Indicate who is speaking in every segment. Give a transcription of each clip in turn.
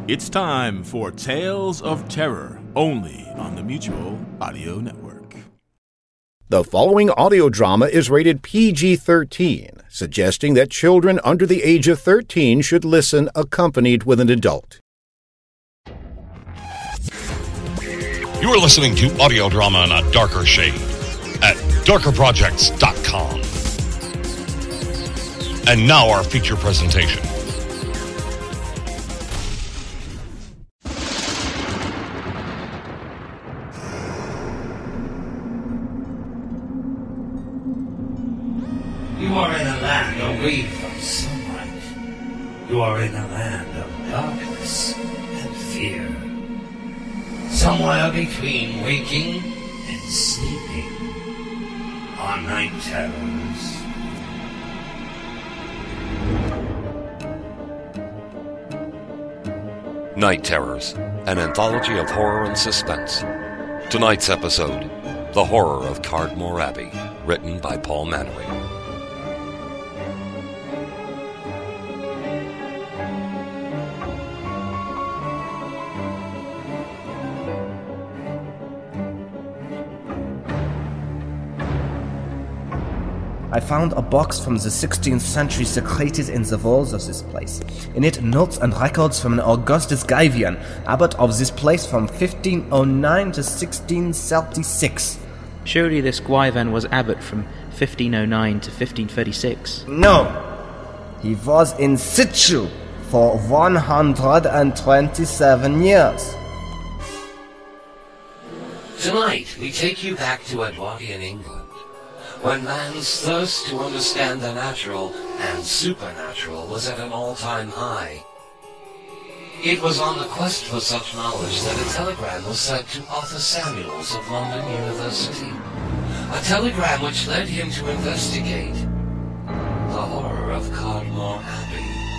Speaker 1: It's time for Tales of Terror, only on the Mutual Audio Network.
Speaker 2: The following audio drama is rated PG-13, suggesting that children under the age of 13 should listen accompanied with an adult.
Speaker 3: You are listening to audio drama in a darker shade at darkerprojects.com. And now our feature presentation.
Speaker 4: You are in a land away from sunlight. You are in a land of darkness and fear. Somewhere between waking and sleeping are night terrors.
Speaker 3: Night Terrors, an anthology of horror and suspense. Tonight's episode, The Horror of Cardmore Abbey, written by Paul Mannering.
Speaker 5: I found a box from the 16th century secreted in the walls of this place. In it, notes and records from an Augustus Gaivian, abbot of this place from 1509 to 1636.
Speaker 6: Surely this Gwyvan was abbot from 1509 to 1536.
Speaker 5: No! He was in situ for 127 years.
Speaker 4: Tonight, we take you back to Edwardian England, when man's thirst to understand the natural and supernatural was at an all-time high. It was on the quest for such knowledge that a telegram was sent to Arthur Samuels of London University. A telegram which led him to investigate the horror of Cardmore Abbey.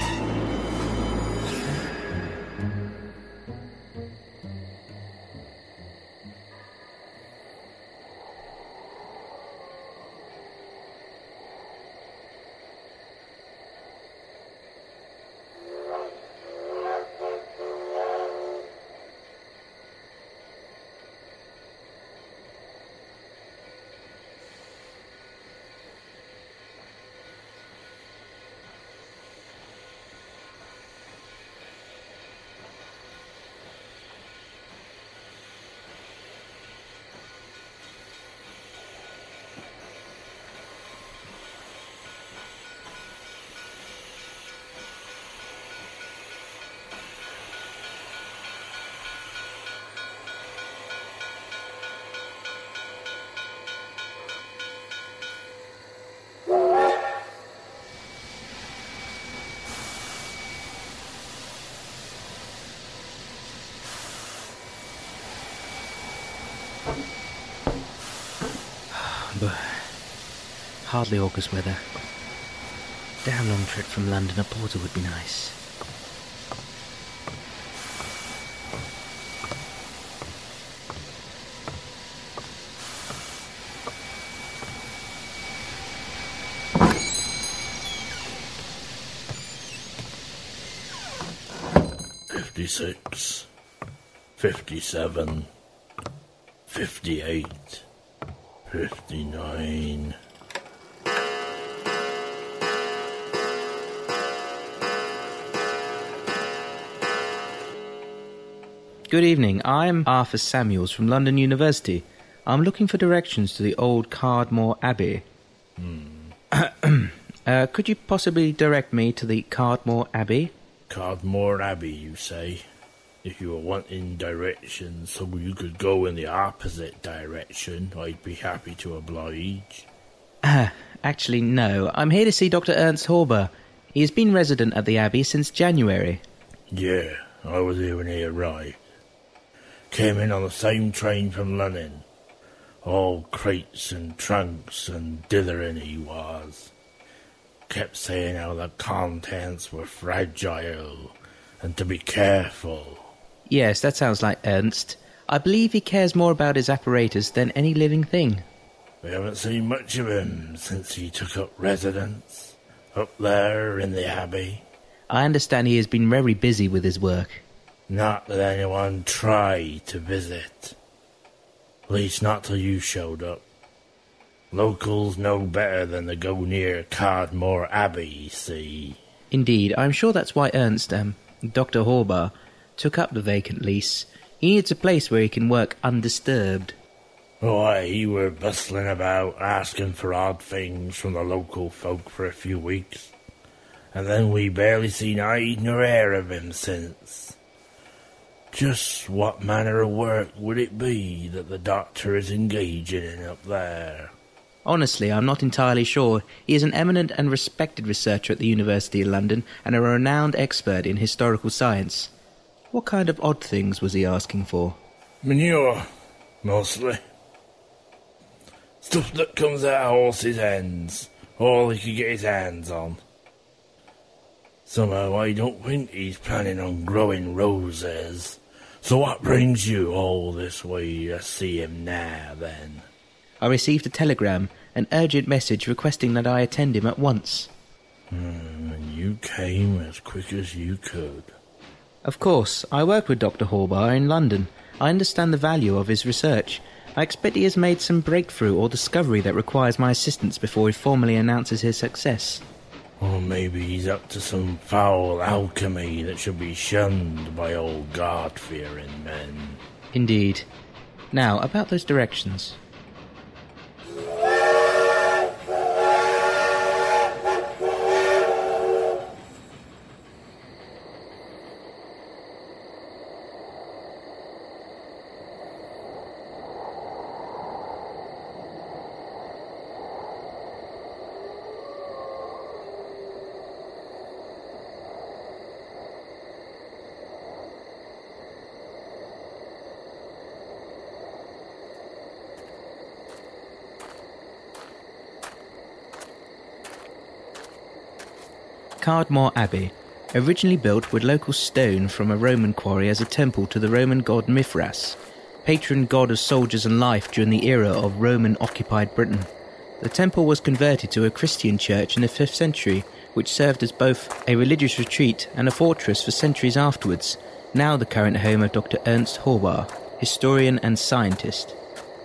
Speaker 6: Hardly August weather. Damn long trip from London. A porter would be nice.
Speaker 7: "56, 57, 58, 59...
Speaker 6: Good evening. I'm Arthur Samuels from London University. I'm looking for directions to the old Cardmore Abbey. Could you possibly direct me to the Cardmore Abbey?
Speaker 7: Cardmore Abbey, you say? If you were wanting directions so you could go in the opposite direction, I'd be happy to oblige.
Speaker 6: Actually, no. I'm here to see Dr. Ernst Horber. He has been resident at the Abbey since January.
Speaker 7: Yeah, I was here when he arrived. Came in on the same train from London. All crates and trunks and dithering he was. Kept saying how the contents were fragile and to be careful.
Speaker 6: Yes, that sounds like Ernst. I believe he cares more about his apparatus than any living thing.
Speaker 7: We haven't seen much of him since he took up residence up there in the Abbey.
Speaker 6: I understand he has been very busy with his work.
Speaker 7: Not that anyone tried to visit. At least not till you showed up. Locals know better than to go near Cardmore Abbey, you see.
Speaker 6: Indeed, I'm sure that's why Ernst, Dr. Horbar, took up the vacant lease. He needs a place where he can work undisturbed.
Speaker 7: Why, he were bustling about, asking for odd things from the local folk for a few weeks. And then we barely seen eye nor hair of him since. Just what manner of work would it be that the doctor is engaging in up there?
Speaker 6: Honestly, I'm not entirely sure. He is an eminent and respected researcher at the University of London and a renowned expert in historical science. What kind of odd things was he asking for?
Speaker 7: Manure, mostly. Stuff that comes out of horses' ends. All he could get his hands on. Somehow I don't think he's planning on growing roses. So what brings you all this way to see him now, then?
Speaker 6: I received a telegram, an urgent message requesting that I attend him at once.
Speaker 7: And you came as quick as you could.
Speaker 6: Of course, I work with Dr. Horbar in London. I understand the value of his research. I expect he has made some breakthrough or discovery that requires my assistance before he formally announces his success.
Speaker 7: Or maybe he's up to some foul alchemy that should be shunned by old God-fearing men.
Speaker 6: Indeed. Now, about those directions. Cardmore Abbey, originally built with local stone from a Roman quarry as a temple to the Roman god Mithras, patron god of soldiers and life during the era of Roman-occupied Britain. The temple was converted to a Christian church in the 5th century, which served as both a religious retreat and a fortress for centuries afterwards, now the current home of Dr. Ernst Horbar, historian and scientist.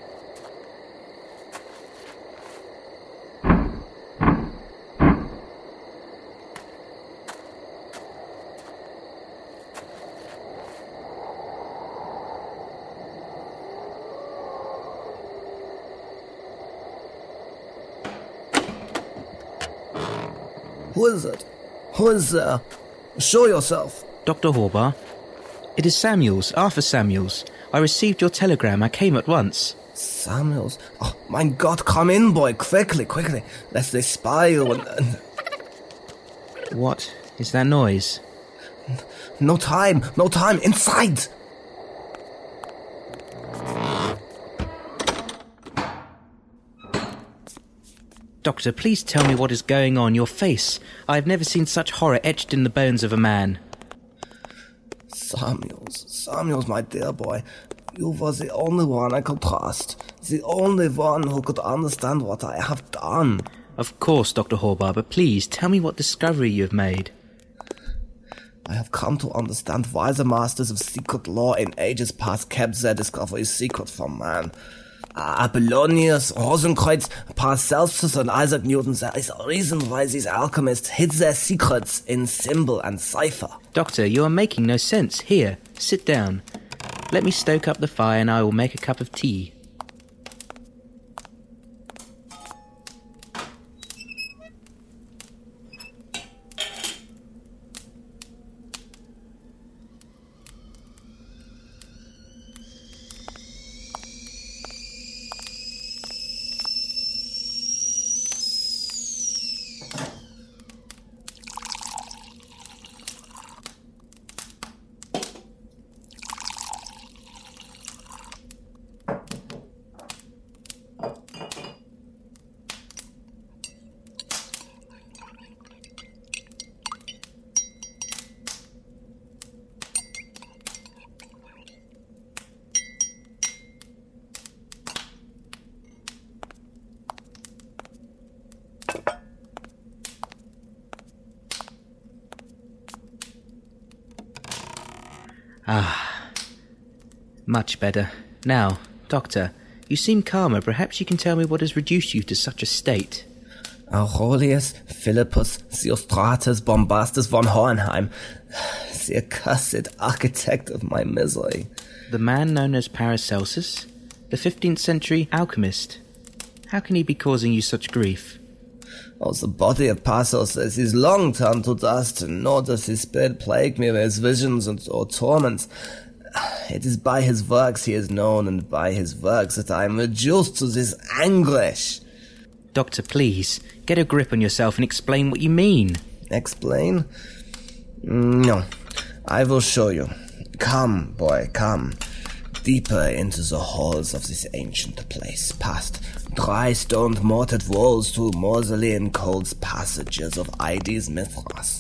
Speaker 5: Who is it? Who is there? Show yourself.
Speaker 6: Dr. Horbar. It is Samuels, Arthur Samuels. I received your telegram. I came at once.
Speaker 5: Samuels? Oh, my God, come in, boy. Quickly, quickly. Lest they spy you and...
Speaker 6: What is that noise?
Speaker 5: No time. Inside!
Speaker 6: Doctor, please tell me what is going on. Your face. I have never seen such horror etched in the bones of a man.
Speaker 5: Samuels, my dear boy. You were the only one I could trust. The only one who could understand what I have done.
Speaker 6: Of course, Dr. Horbar, but please tell me what discovery you have made.
Speaker 5: I have come to understand why the masters of secret law in ages past kept their discoveries secret from man. Apollonius, Rosenkreuz, Paracelsus and Isaac Newton, there is a reason why these alchemists hid their secrets in symbol and cipher.
Speaker 6: Doctor, you are making no sense. Here, sit down. Let me stoke up the fire and I will make a cup of tea. Much better. Now, Doctor, you seem calmer. Perhaps you can tell me what has reduced you to such a state.
Speaker 5: Aurelius Philippus Theostratus Bombastus von Hohenheim, the accursed architect of my misery.
Speaker 6: The man known as Paracelsus? The 15th century alchemist? How can he be causing you such grief?
Speaker 5: Oh, the body of Paracelsus is long turned to dust, nor does his spirit plague me with his visions or torments. It is by his works he is known, and by his works that I am reduced to this anguish.
Speaker 6: Doctor, please, get a grip on yourself and explain what you mean.
Speaker 5: Explain? No, I will show you. Come, boy, come. Deeper into the halls of this ancient place, past dry stoned mortared walls to mausolean cold passages of Ides Mithras.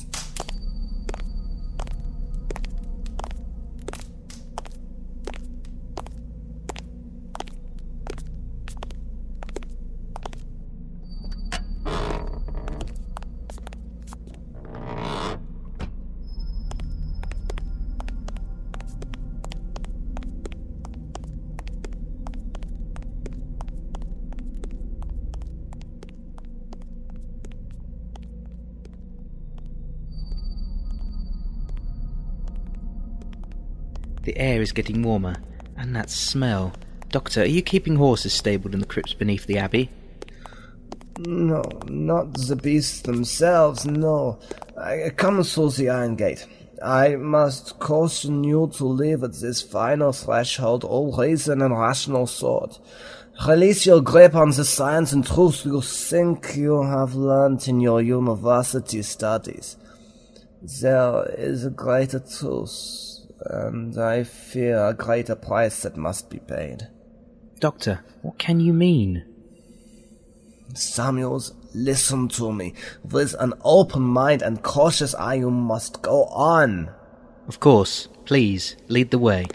Speaker 6: The air is getting warmer, and that smell. Doctor, are you keeping horses stabled in the crypts beneath the abbey?
Speaker 5: No, not the beasts themselves, no. I come through the iron gate. I must caution you to leave at this final threshold all reason and rational thought. Release your grip on the science and truth you think you have learned in your university studies. There is a greater truth, and I fear a greater price that must be paid.
Speaker 6: Doctor, what can you mean?
Speaker 5: Samuels, listen to me. With an open mind and cautious eye you must go on.
Speaker 6: Of course. Please, lead the way.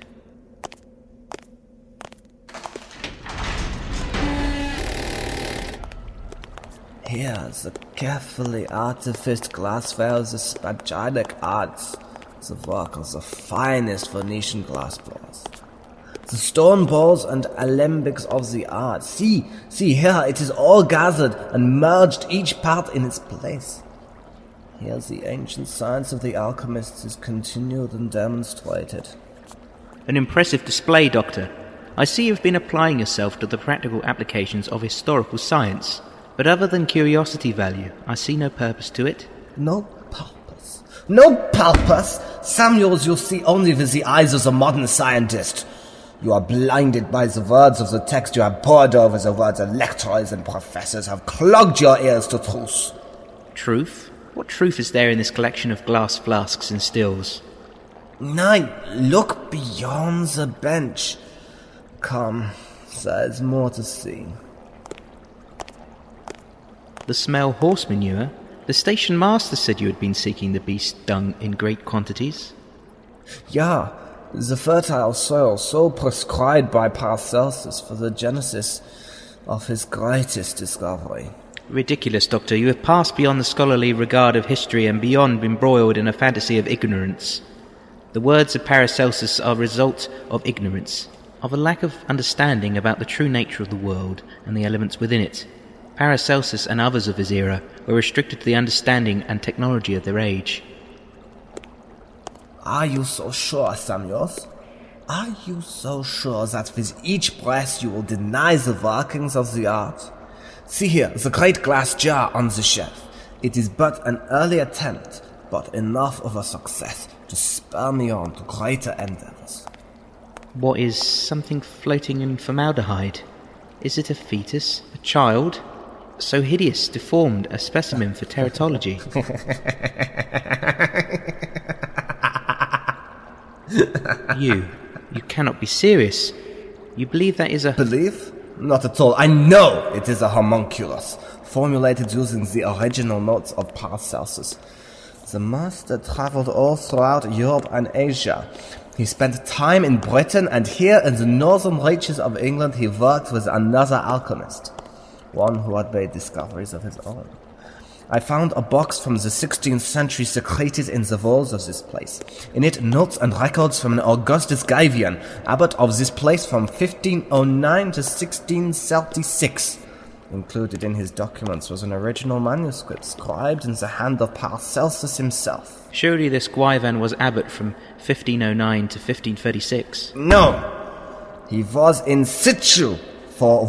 Speaker 5: Here, the carefully artificed glassware of the Spagyric arts, the work of the finest Venetian glassblowers. The stone bowls and alembics of the art. See, here it is all gathered and merged, each part in its place. Here the ancient science of the alchemists is continued and demonstrated.
Speaker 6: An impressive display, Doctor. I see you've been applying yourself to the practical applications of historical science, but other than curiosity value, I see no purpose to it.
Speaker 5: No purpose? No purpose? Samuels, you see only with the eyes of the modern scientist. You are blinded by the words of the text. You have pored over the words of lecturers and professors, have clogged your ears to truth.
Speaker 6: Truth? What truth is there in this collection of glass flasks and stills?
Speaker 5: Nay, look beyond the bench. Come, there is more to see.
Speaker 6: The smell horse manure? The station master said you had been seeking the beast dung in great quantities.
Speaker 5: Yeah, the fertile soil so prescribed by Paracelsus for the genesis of his greatest discovery.
Speaker 6: Ridiculous, Doctor. You have passed beyond the scholarly regard of history and beyond embroiled in a fantasy of ignorance. The words of Paracelsus are a result of ignorance, of a lack of understanding about the true nature of the world and the elements within it. Paracelsus and others of his era were restricted to the understanding and technology of their age.
Speaker 5: Are you so sure, Samuels? Are you so sure that with each breath you will deny the workings of the art? See here, the great glass jar on the shelf. It is but an early attempt, but enough of a success to spur me on to greater endeavors.
Speaker 6: What is something floating in formaldehyde? Is it a fetus? A child? So hideous, deformed, a specimen for teratology. You cannot be serious. You believe that is a...
Speaker 5: Believe? Not at all. I know it is a homunculus, formulated using the original notes of Paracelsus. The master traveled all throughout Europe and Asia. He spent time in Britain, and here in the northern reaches of England he worked with another alchemist, one who had made discoveries of his own. I found a box from the 16th century secreted in the walls of this place. In it, notes and records from an Augustus Gaivian, abbot of this place from 1509 to 1636. Included in his documents was an original manuscript scribed in the hand of Paracelsus himself.
Speaker 6: Surely this Gaivan was abbot from 1509 to 1536.
Speaker 5: No! He was in situ for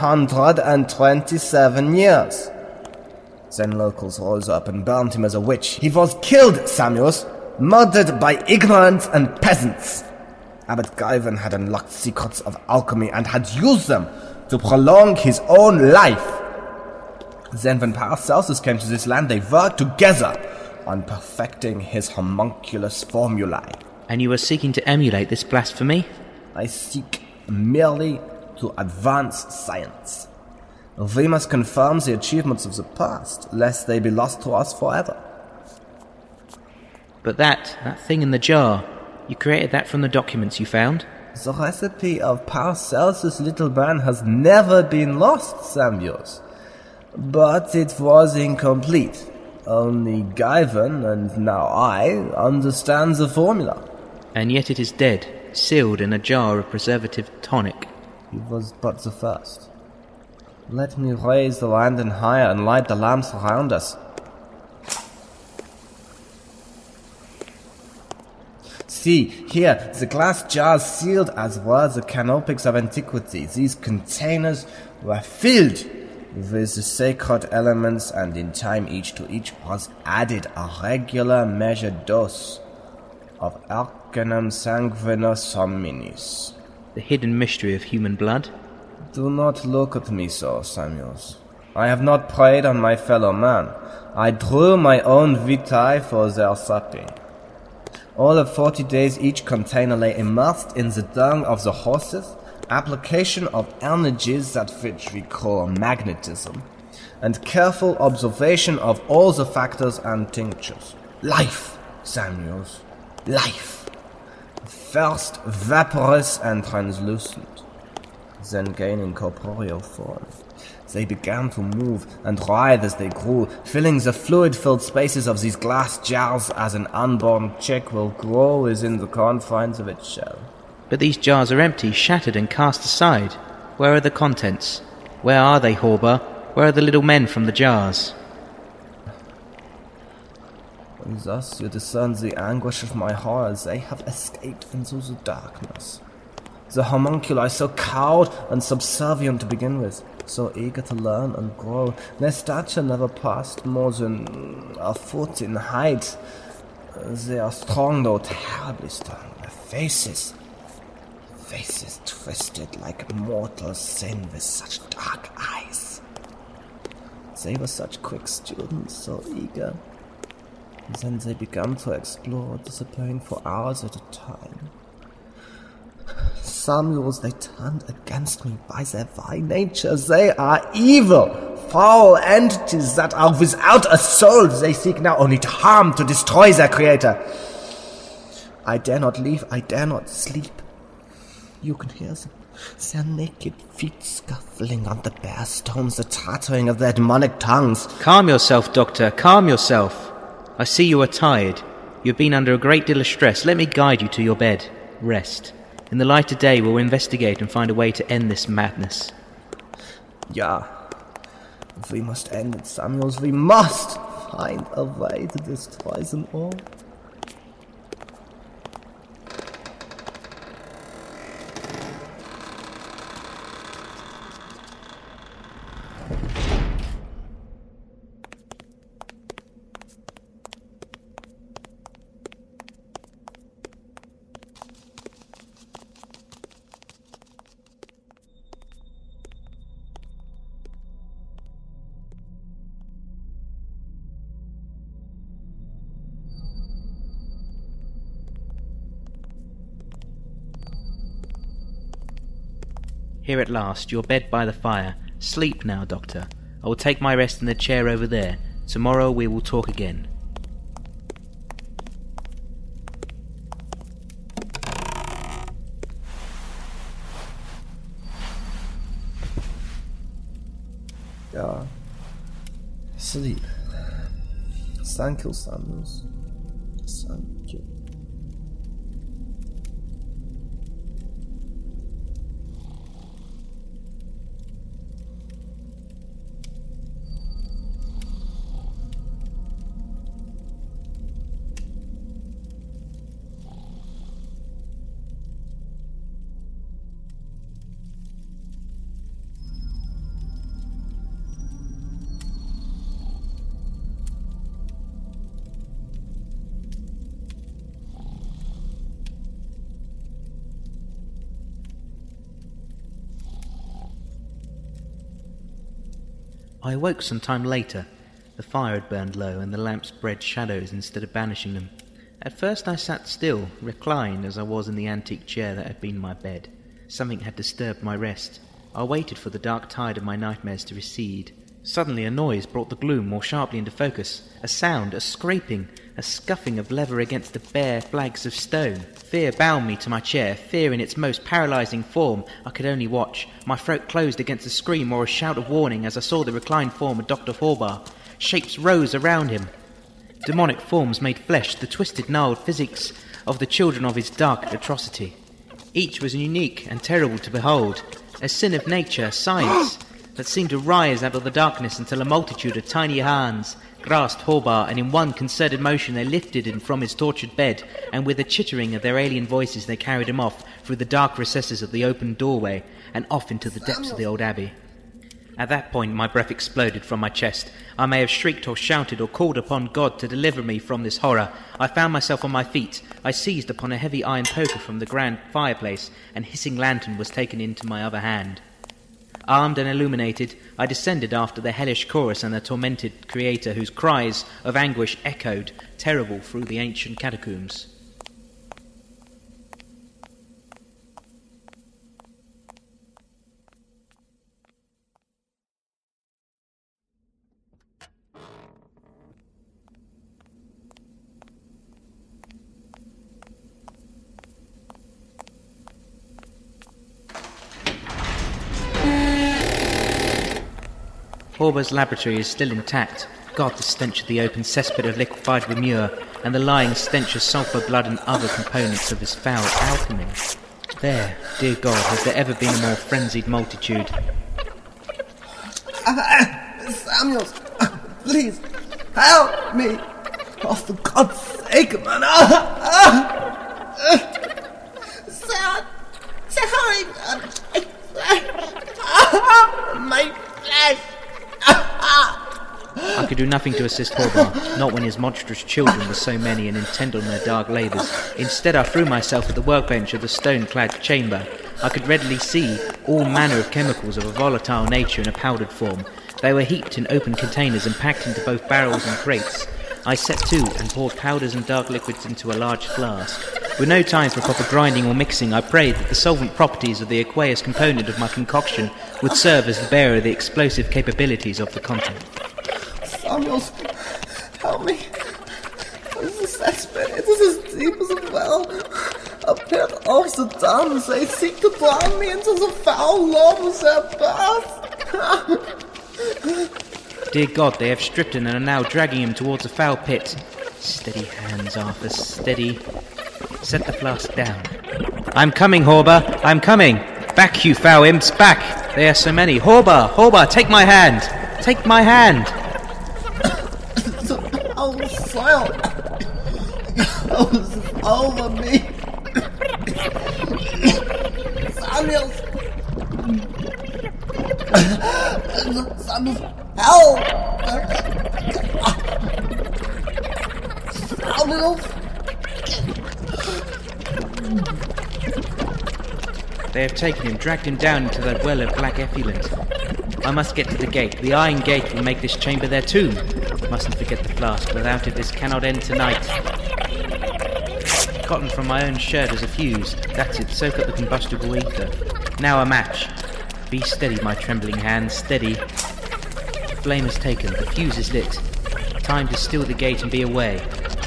Speaker 5: 127 years. Then locals rose up and burned him as a witch. He was killed, Samuels, murdered by ignorance and peasants. Abbot Gaivan had unlocked secrets of alchemy and had used them to prolong his own life. Then when Paracelsus came to this land, they worked together on perfecting his homunculus formulae.
Speaker 6: And you were seeking to emulate this blasphemy?
Speaker 5: I seek merely to advance science. We must confirm the achievements of the past, lest they be lost to us forever.
Speaker 6: But that thing in the jar, you created that from the documents you found?
Speaker 5: The recipe of Paracelsus' little man has never been lost, Samuels. But it was incomplete. Only Gaivan, and now I, understand the formula.
Speaker 6: And yet it is dead, sealed in a jar of preservative tonic.
Speaker 5: He was but the first. Let me raise the lantern higher and light the lamps around us. See, here, the glass jars sealed as were the canopics of antiquity. These containers were filled with the sacred elements, and in time each to each was added a regular measured dose of Arcanum Sanguinis Hominis.
Speaker 6: The hidden mystery of human blood?
Speaker 5: Do not look at me so, Samuels. I have not preyed on my fellow man. I drew my own vitae for their supping. All of 40 days each container lay immersed in the dung of the horses, application of energies that which we call magnetism, and careful observation of all the factors and tinctures. Life, Samuels, life. First vaporous and translucent, then gaining corporeal form. They began to move and writhe as they grew, filling the fluid-filled spaces of these glass jars as an unborn chick will grow within the confines of its shell.
Speaker 6: But these jars are empty, shattered and cast aside. Where are the contents? Where are they, Horber? Where are the little men from the jars?
Speaker 5: And thus you discern the anguish of my horrors. They have escaped into the darkness. The homunculi, so cowed and subservient to begin with, so eager to learn and grow. Their stature never passed more than a foot in height. They are strong, though terribly strong. Their faces twisted like mortal sin with such dark eyes. They were such quick students, so eager. Then they began to explore, disappearing for hours at a time. Samuels, they turned against me by their very nature. They are evil, foul entities that are without a soul. They seek now only to harm, to destroy their creator. I dare not leave, I dare not sleep. You can hear them, their naked feet scuffling on the bare stones, the chattering of their demonic tongues.
Speaker 6: Calm yourself, Doctor, calm yourself. I see you are tired. You have been under a great deal of stress. Let me guide you to your bed. Rest. In the light of day, we'll investigate and find a way to end this madness.
Speaker 5: Yeah. We must end it, Samuels. We must find a way to destroy them all.
Speaker 6: Here at last, your bed by the fire. Sleep now, Doctor. I will take my rest in the chair over there. Tomorrow we will talk again.
Speaker 5: Yeah. Sleep. Thank you, Samuels. Thank you.
Speaker 6: I awoke some time later. The fire had burned low, and the lamp spread shadows instead of banishing them. At first I sat still, reclined as I was in the antique chair that had been my bed. Something had disturbed my rest. I waited for the dark tide of my nightmares to recede. Suddenly a noise brought the gloom more sharply into focus. A sound, a scraping, a scuffing of leather against the bare flags of stone. Fear bound me to my chair, fear in its most paralysing form. I could only watch. My throat closed against a scream or a shout of warning as I saw the reclined form of Dr. Horbar. Shapes rose around him. Demonic forms made flesh, the twisted, gnarled physics of the children of his dark atrocity. Each was unique and terrible to behold, a sin of nature, science, that seemed to rise out of the darkness until a multitude of tiny hands grasped Horbar, and in one concerted motion they lifted him from his tortured bed, and with a chittering of their alien voices they carried him off through the dark recesses of the open doorway and off into the depths of the old abbey. At that point my breath exploded from my chest. I may have shrieked or shouted or called upon God to deliver me from this horror. I found myself on my feet. I seized upon a heavy iron poker from the grand fireplace, and hissing lantern was taken into my other hand. Armed and illuminated, I descended after the hellish chorus and the tormented creator whose cries of anguish echoed, terrible, through the ancient catacombs. Horbar's laboratory is still intact. God, the stench of the open cesspit of liquefied Remure, and the lying stench of sulphur, blood, and other components of his foul alchemy. There, dear God, has there ever been a more frenzied multitude?
Speaker 5: Samuels, please, help me! Oh, for God's sake, man! Sorry, my flesh!
Speaker 6: I could do nothing to assist Horbar, not when his monstrous children were so many and intent on their dark labours. Instead I threw myself at the workbench of the stone-clad chamber. I could readily see all manner of chemicals of a volatile nature in a powdered form. They were heaped in open containers and packed into both barrels and crates. I set to and poured powders and dark liquids into a large flask. With no time for proper grinding or mixing, I prayed that the solvent properties of the aqueous component of my concoction would serve as the bearer of the explosive capabilities of the content.
Speaker 5: Samuels, help me. This is a cesspit. It is as deep as a well. A pit of the damned. They seek to drown me into the foul love of their birth.
Speaker 6: Dear God, they have stripped him and are now dragging him towards a foul pit. Steady hands, Arthur, steady. Set the flask down. I'm coming, Horbar, I'm coming. Back, you foul imps, back. They are so many. Horbar, take my hand. Take my hand.
Speaker 5: Oh, soil. Oh, over me. Samuels. Samuels, help. Samuels.
Speaker 6: They have taken him, dragged him down into that well of black effluent. I must get to the gate. The iron gate will make this chamber their tomb. Mustn't forget the flask. Without it, this cannot end tonight. Cotton from my own shirt as a fuse. That's it. Soak up the combustible ether. Now a match. Be steady, my trembling hands. Steady. The flame is taken. The fuse is lit. Time to steal the gate and be away.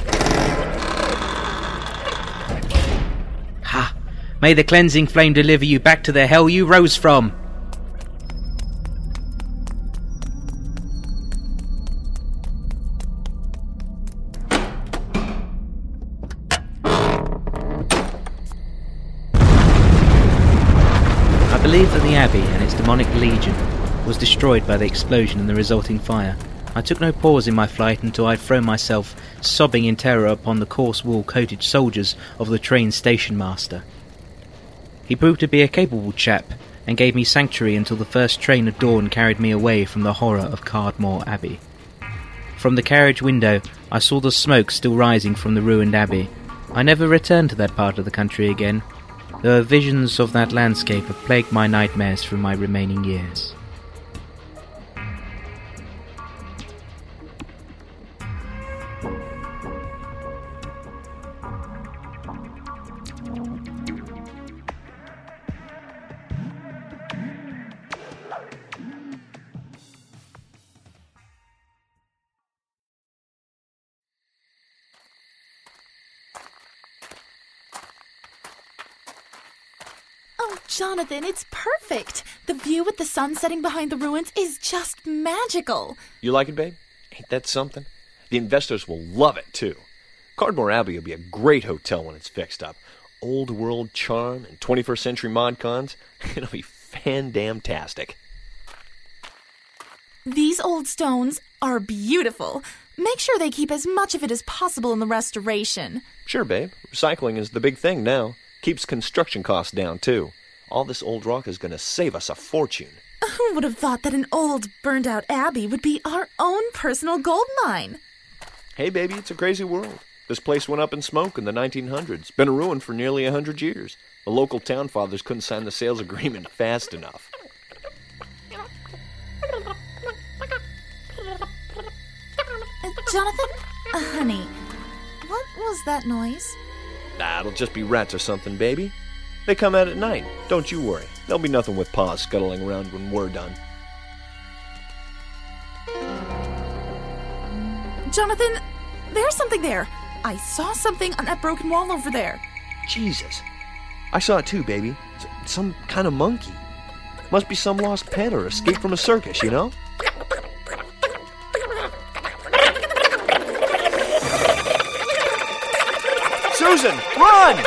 Speaker 6: Ha! May the cleansing flame deliver you back to the hell you rose from. believe that the Abbey and its demonic legion was destroyed by the explosion and the resulting fire. I took no pause in my flight until I had thrown myself, sobbing in terror, upon the coarse wool-coated soldiers of the train's station master. He proved to be a capable chap, and gave me sanctuary until the first train of dawn carried me away from the horror of Cardmore Abbey. From the carriage window, I saw the smoke still rising from the ruined abbey. I never returned to that part of the country again, though visions of that landscape have plagued my nightmares through my remaining years.
Speaker 8: Oh, Jonathan, it's perfect. The view with the sun setting behind the ruins is just magical.
Speaker 9: You like it, babe? Ain't that something? The investors will love it, too. Cardmore Abbey will be a great hotel when it's fixed up. Old world charm and 21st century mod cons. It'll be fan-damn-tastic.
Speaker 8: These old stones are beautiful. Make sure they keep as much of it as possible in the restoration.
Speaker 9: Sure, babe. Recycling is the big thing now. Keeps construction costs down, too. All this old rock is going to save us a fortune.
Speaker 8: Who would have thought that an old, burned-out abbey would be our own personal gold mine?
Speaker 9: Hey, baby, it's a crazy world. This place went up in smoke in the 1900s. Been a ruin for nearly 100 years. The local town fathers couldn't sign the sales agreement fast enough.
Speaker 8: Jonathan? Honey, what was that noise?
Speaker 9: Nah, it'll just be rats or something, baby. They come out at night. Don't you worry. There'll be nothing with paws scuttling around when we're done.
Speaker 8: Jonathan, there's something there. I saw something on that broken wall over there.
Speaker 9: Jesus. I saw it too, baby. It's some kind of monkey. Must be some lost pet or escaped from a circus, you know? Susan, run!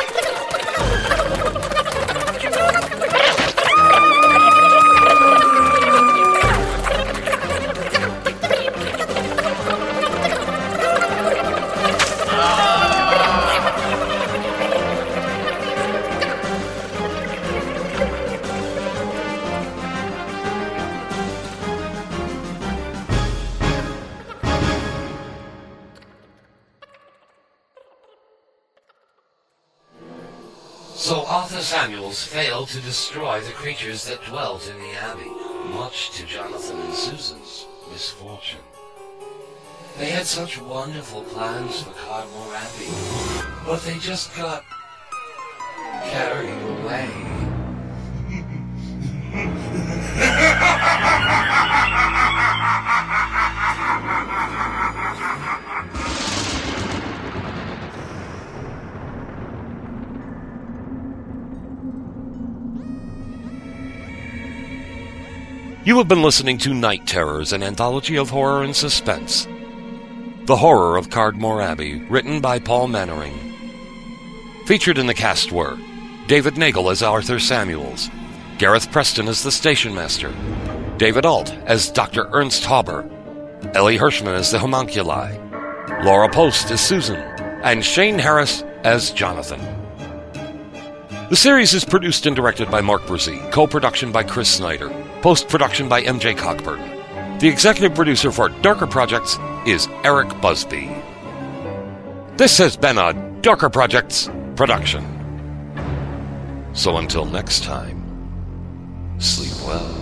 Speaker 4: So Arthur Samuels failed to destroy the creatures that dwelt in the abbey, much to Jonathan and Susan's misfortune. They had such wonderful plans for Cardmore Abbey, but they just got carried away.
Speaker 3: You have been listening to Night Terrors, an anthology of horror and suspense. The Horror of Cardmore Abbey, written by Paul Mannering. Featured in the cast were David Nagel as Arthur Samuels, Gareth Preston as the station master, David Alt as Dr. Ernst Hauber, Ellie Hirschman as the Homunculi, Laura Post as Susan, and Shane Harris as Jonathan. The series is produced and directed by Mark Brzee, co-production by Chris Snyder, post-production by MJ Cockburn. The executive producer for Darker Projects is Eric Busby. This has been a Darker Projects production. So until next time, sleep well.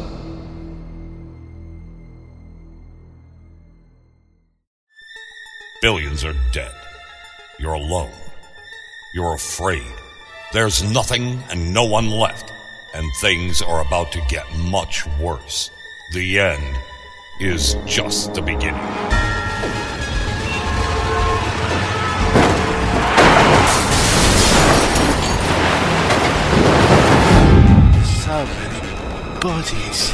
Speaker 10: Billions are dead. You're alone. You're afraid. There's nothing and no one left, and things are about to get much worse. The end is just the beginning.
Speaker 11: So many bodies.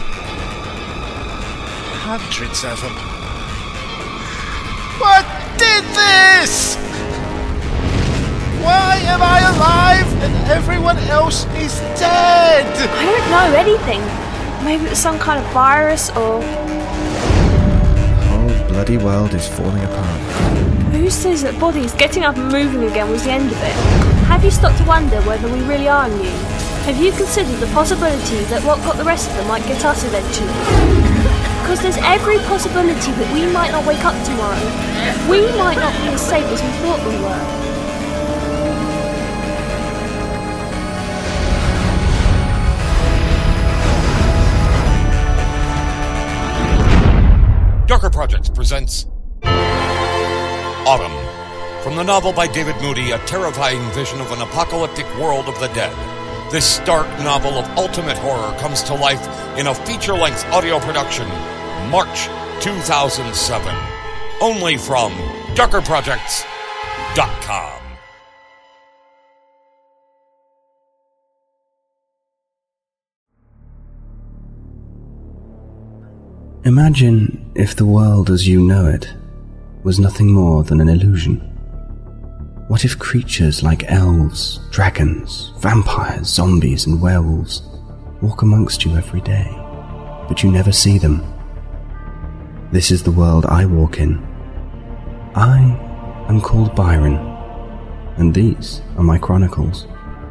Speaker 11: Hundreds of them. What did this? Why am I alive and everyone else is dead?
Speaker 12: I don't know anything. Maybe it was some kind of virus or...
Speaker 5: The whole bloody world is falling apart.
Speaker 12: Who says that bodies getting up and moving again was the end of it? Have you stopped to wonder whether we really are immune? Have you considered the possibility that what got the rest of them might get us eventually? Because there's every possibility that we might not wake up tomorrow. We might not be as safe as we thought we were.
Speaker 10: Darker Projects presents Autumn. From the novel by David Moody, a terrifying vision of an apocalyptic world of the dead. This stark novel of ultimate horror comes to life in a feature-length audio production, March 2007. Only from DarkerProjects.com.
Speaker 5: Imagine if the world as you know it was nothing more than an illusion. What if creatures like elves, dragons, vampires, zombies, and werewolves walk amongst you every day, but you never see them? This is the world I walk in. I am called Byron, and these are my chronicles.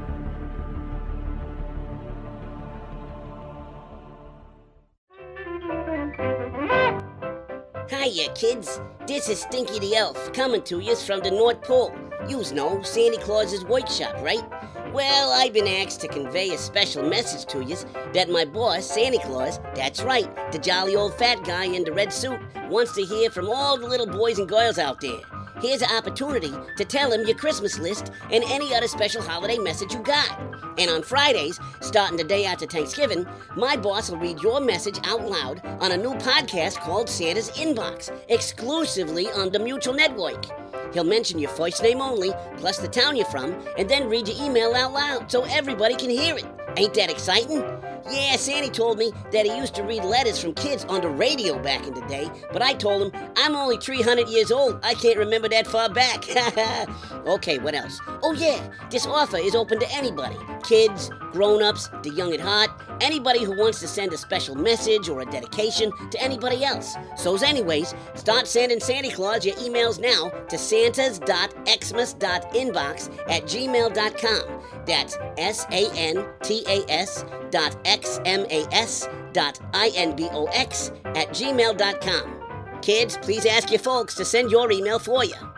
Speaker 13: Hiya, kids. This is Stinky the Elf, coming to yous from the North Pole. Yous know Santa Claus's workshop, right? Well, I've been asked to convey a special message to yous that my boss, Santa Claus, that's right, the jolly old fat guy in the red suit, wants to hear from all the little boys and girls out there. Here's an opportunity to tell him your Christmas list and any other special holiday message you got. And on Fridays, starting the day after Thanksgiving, my boss will read your message out loud on a new podcast called Santa's Inbox, exclusively on the Mutual Network. He'll mention your first name only, plus the town you're from, and then read your email out loud so everybody can hear it. Ain't that exciting? Yeah, Sandy told me that he used to read letters from kids on the radio back in the day, but I told him I'm only 300 years old. I can't remember that far back. Okay, what else? Oh yeah, this offer is open to anybody. Kids, grown-ups, the young at heart, anybody who wants to send a special message or a dedication to anybody else. So's anyways, start sending Santa Claus your emails now to santas.xmas.inbox@gmail.com. That's santas.xmas.inbox@gmail.com. Kids, please ask your folks to send your email for you.